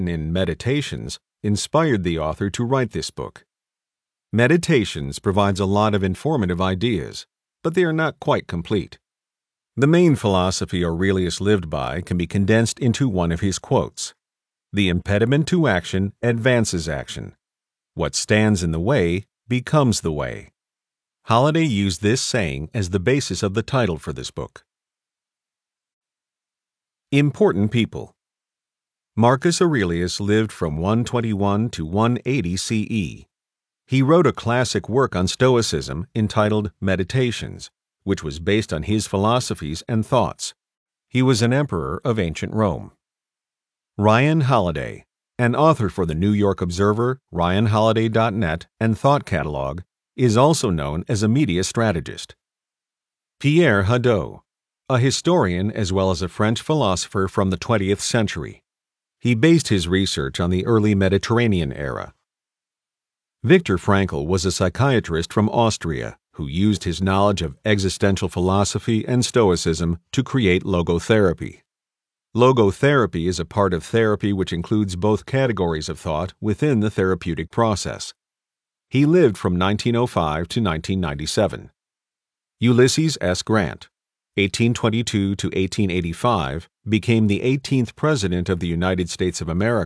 in Meditations inspired the author to write this book. Meditations provides a lot of informative ideas, but they are not quite complete. The main philosophy Aurelius lived by can be condensed into one of his quotes. The impediment to action advances action. What stands in the way becomes the way. Holliday used this saying as the basis of the title for this book. Important people. Marcus Aurelius lived from 121 to 180 CE. He wrote a classic work on Stoicism entitled Meditations, which was based on his philosophies and thoughts. He was an emperor of ancient Rome. Ryan Holiday, an author for the New York Observer, RyanHoliday.net, and Thought Catalog, is also known as a media strategist. Pierre Hadot, a historian as well as a French philosopher from the 20th century. He based his research on the early Mediterranean era. Viktor Frankl was a psychiatrist from Austria who used his knowledge of existential philosophy and Stoicism to create logotherapy. Logotherapy is a part of therapy which includes both categories of thought within the therapeutic process. He lived from 1905 to 1997. Ulysses S. Grant, 1822 to 1885, became the 18th President of the United States of America